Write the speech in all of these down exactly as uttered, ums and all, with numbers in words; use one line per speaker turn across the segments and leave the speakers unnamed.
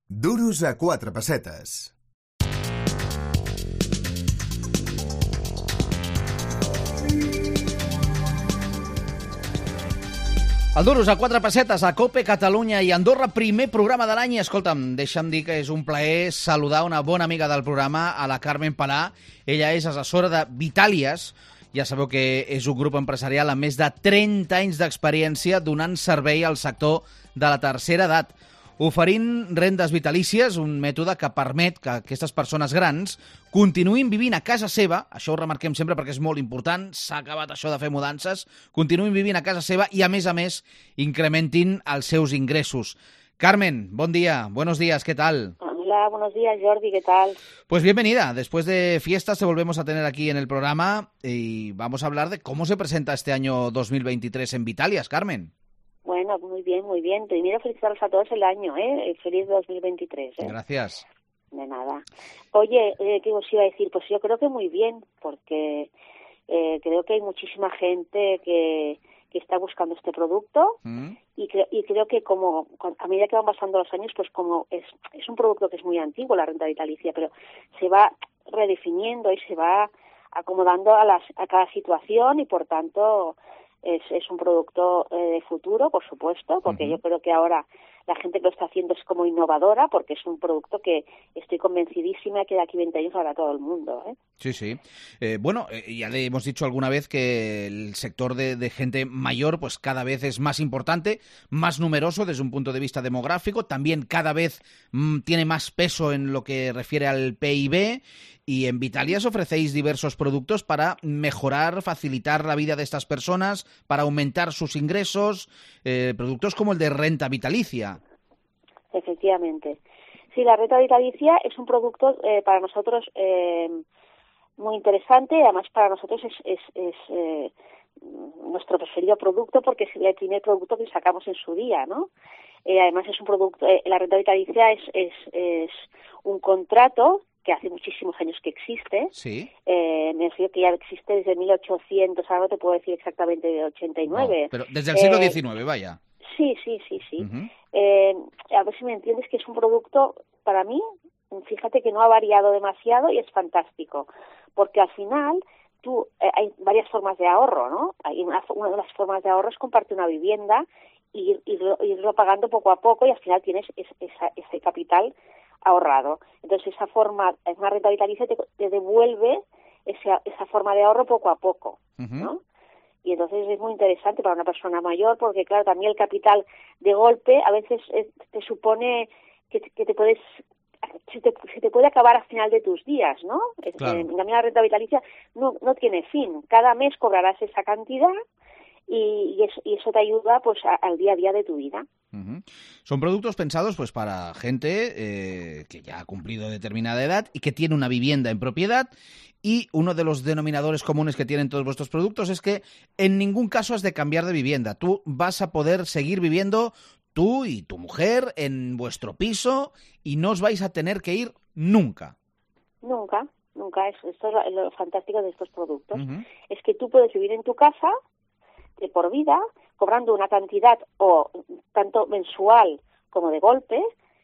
Duros a quatre pessetes.
El Duros a quatre pessetes a COPE, Catalunya i Andorra, primer programa de l'any. I escolta'm, deixa'm dir que és un plaer saludar una bona amiga del programa, a la Carmen Palà. Ella és assessora de Vitàlies. Ja sabeu que és un grup empresarial amb més de trenta anys d'experiència donant servei al sector de la tercera edat, oferint rendes vitalícies, un mètode que permet que aquestes persones grans continuïn vivint a casa seva, això ho remarquem sempre perquè és molt important, s'ha acabat això de fer mudances, continuïn vivint a casa seva i, a més a més, incrementin els seus ingressos. Carmen, bon dia, buenos días, ¿qué tal?
Hola, buenos días, Jordi, ¿qué tal?
Pues bienvenida, después de fiestas te volvemos a tener aquí en el programa y vamos a hablar de cómo se presenta este año dos mil veintitrés en Vitàlies, Carmen.
Bueno, muy bien, muy bien. Primero felicitarlos a todos el año, ¿eh? Feliz dos mil veintitrés, ¿eh?
Gracias.
De nada. Oye, eh, ¿qué os iba a decir? Pues yo creo que muy bien, porque eh, creo que hay muchísima gente que, que está buscando este producto mm. y, cre- y creo que como a medida que van pasando los años, pues como es, es un producto que es muy antiguo, la renta vitalicia, pero se va redefiniendo y se va acomodando a, las, a cada situación y por tanto... Es, es un producto eh, de futuro, por supuesto, porque uh-huh. yo creo que ahora la gente que lo está haciendo es como innovadora, porque es un producto que estoy convencidísima que de aquí a veinte años habrá todo el mundo, ¿eh?
Sí, sí. Eh, bueno, eh, ya le hemos dicho alguna vez que el sector de, de gente mayor pues cada vez es más importante, más numeroso desde un punto de vista demográfico, también cada vez mmm, tiene más peso en lo que refiere al P I B. Y en Vitàlies ofrecéis diversos productos para mejorar, facilitar la vida de estas personas, para aumentar sus ingresos, eh, productos como el de renta vitalicia.
Efectivamente. Sí, la renta vitalicia es un producto eh, para nosotros eh, muy interesante, además para nosotros es, es, es eh, nuestro preferido producto porque es el primer producto que sacamos en su día, ¿no? Eh, además es un producto, eh, la renta vitalicia es, es, es un contrato que hace muchísimos años que existe.
Sí.
Eh, me refiero que ya existe desde mil ochocientos, ahora no te puedo decir exactamente de ochenta y nueve.
No, pero desde el siglo
eh,
diecinueve, vaya.
Sí, sí, sí, sí.
Uh-huh.
Eh, a ver si me entiendes que es un producto, para mí, fíjate que no ha variado demasiado y es fantástico, porque al final tú eh, hay varias formas de ahorro, ¿no? Hay una, una de las formas de ahorro es comprarte una vivienda y ir, irlo, irlo pagando poco a poco y al final tienes es, esa, ese capital ahorrado. Entonces esa forma, una renta vitalicia te, te devuelve esa, esa forma de ahorro poco a poco, uh-huh. ¿no? Y entonces es muy interesante para una persona mayor porque, claro, también el capital de golpe a veces eh, te supone que, que te puedes, se te, se te puede acabar al final de tus días, ¿no?
Claro.
En cambio, la renta vitalicia no, no tiene fin. Cada mes cobrarás esa cantidad y, y, eso, y eso te ayuda pues a, al día a día de tu vida.
Uh-huh. Son productos pensados pues para gente eh, que ya ha cumplido determinada edad y que tiene una vivienda en propiedad. Y uno de los denominadores comunes que tienen todos vuestros productos es que en ningún caso has de cambiar de vivienda. Tú vas a poder seguir viviendo, tú y tu mujer, en vuestro piso y no os vais a tener que ir nunca.
Nunca, nunca. Esto es lo fantástico de estos productos.
Uh-huh.
Es que tú puedes vivir en tu casa de por vida, cobrando una cantidad o tanto mensual como de golpe,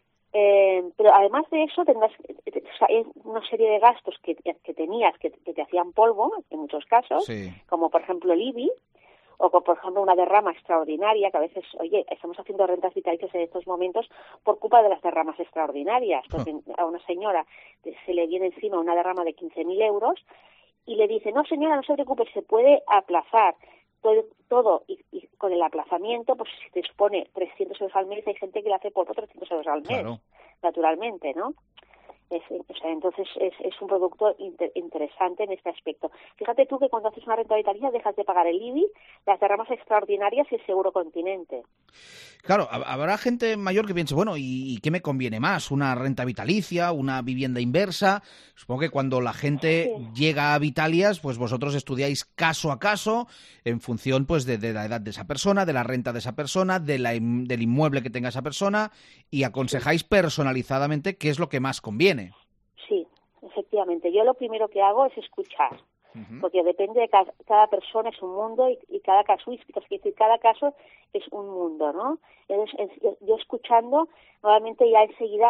eh, pero además de eso tendrás o sea, hay una serie de gastos que, que tenías que, que te hacían polvo en muchos casos,
sí. Como
por ejemplo el I B I o como, por ejemplo una derrama extraordinaria que a veces, oye, estamos haciendo rentas vitalicias en estos momentos por culpa de las derramas extraordinarias, porque huh. a una señora se le viene encima una derrama de quince mil euros y le dice, no señora, no se preocupe, se puede aplazar. Todo, todo y, y con el aplazamiento, pues si te supone trescientos euros al mes, hay gente que le hace por trescientos euros al mes,
claro.
Naturalmente, ¿no? Es, o sea, entonces es, es un producto inter, interesante en este aspecto. Fíjate tú que cuando haces una renta vitalicia dejas de pagar el I B I, las derramas extraordinarias y el seguro continente.
Claro, habrá gente mayor que piense, bueno, ¿y qué me conviene más? ¿Una renta vitalicia? ¿Una vivienda inversa? Supongo que cuando la gente sí. llega a Vitàlies, pues vosotros estudiáis caso a caso en función pues de, de la edad de esa persona, de la renta de esa persona, de la, del inmueble que tenga esa persona y aconsejáis sí. personalizadamente qué es lo que más conviene.
Sí, efectivamente. Yo lo primero que hago es escuchar. Uh-huh. Porque depende de cada, cada persona, es un mundo y, y cada casuística, es decir, cada caso es un mundo, ¿no? Entonces, yo escuchando, normalmente ya enseguida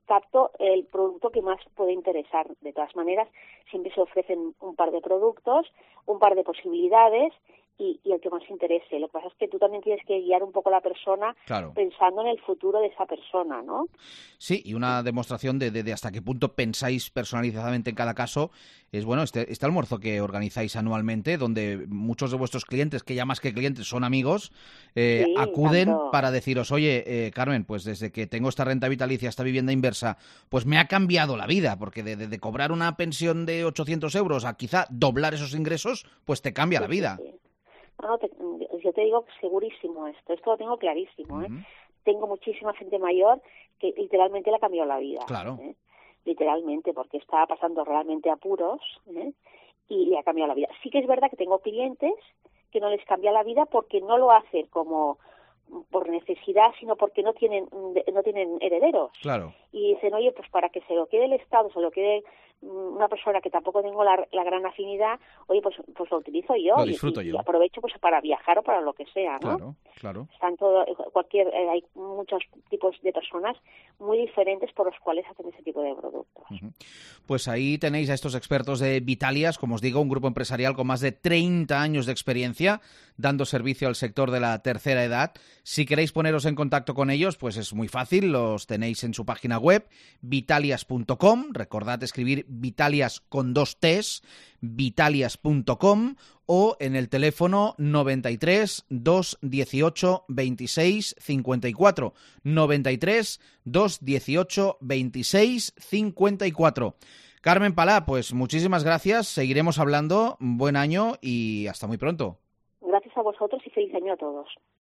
capto el producto que más puede interesar. De todas maneras, siempre se ofrecen un par de productos, un par de posibilidades y, y el que más interese. Lo que pasa es que tú también tienes que guiar un poco a la persona, claro, pensando en el futuro de esa persona, ¿no?
Sí, y una demostración de, de, de hasta qué punto pensáis personalizadamente en cada caso es, bueno, este, este almuerzo que organizáis anualmente, donde muchos de vuestros clientes, que ya más que clientes son amigos, eh, sí, acuden tanto para deciros, oye, eh, Carmen, pues desde que tengo esta renta vitalicia, esta vivienda inversa, pues me ha cambiado la vida, porque de, de, de cobrar una pensión de ochocientos euros a quizá doblar esos ingresos, pues te cambia sí, la vida.
Sí, sí. No, te, yo te digo segurísimo esto, esto lo tengo clarísimo, ¿eh? Uh-huh. Tengo muchísima gente mayor que literalmente le ha cambiado la vida.
Claro.
¿eh? Literalmente, porque estaba pasando realmente apuros, ¿eh? Y le ha cambiado la vida. Sí que es verdad que tengo clientes que no les cambia la vida porque no lo hacen como por necesidad, sino porque no tienen no tienen herederos.
Claro.
Y dicen, oye, pues para que se lo quede el Estado, se lo quede una persona que tampoco tengo la, la gran afinidad, oye, pues pues lo utilizo yo,
lo disfruto
y,
yo.
y aprovecho pues para viajar o para lo que sea, ¿no?
Claro, claro.
Están todo, cualquier, eh, hay muchos tipos de personas muy diferentes por los cuales hacen ese tipo de productos.
Uh-huh. Pues ahí tenéis a estos expertos de Vitalias, como os digo, un grupo empresarial con más de treinta años de experiencia dando servicio al sector de la tercera edad. Si queréis poneros en contacto con ellos, pues es muy fácil, los tenéis en su página web, vitalias punto com, recordad escribir Vitalias con dos T's, vitalias punto com, o en el teléfono noventa y tres, doscientos dieciocho, veintiséis, cincuenta y cuatro, noventa y tres, doscientos dieciocho, veintiséis, cincuenta y cuatro. Carmen Palá, pues muchísimas gracias, seguiremos hablando, buen año y hasta muy pronto.
Gracias a vosotros y feliz año a todos.